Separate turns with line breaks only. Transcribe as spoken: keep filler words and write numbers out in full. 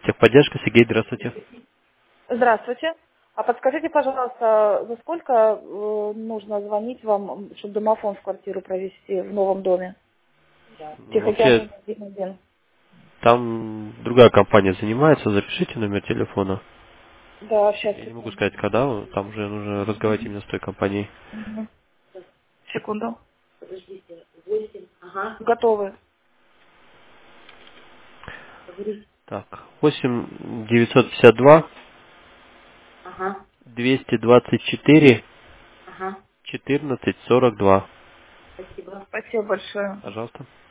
Техподдержка, Сергей, здравствуйте.
Здравствуйте. А подскажите, пожалуйста, за сколько э, нужно звонить вам, чтобы домофон в квартиру провести в новом доме?
Ну, вообще,
Тихоокеанский один один.
там другая компания занимается, запишите номер телефона.
Да, сейчас,
Я не могу
секунду.
сказать, когда, там уже нужно разговаривать именно с той компанией.
Мгм. Секунду. Готовы.
Так, восемь девятьсот пятьдесят два двести двадцать четыре четырнадцать сорок два.
Спасибо большое.
Пожалуйста.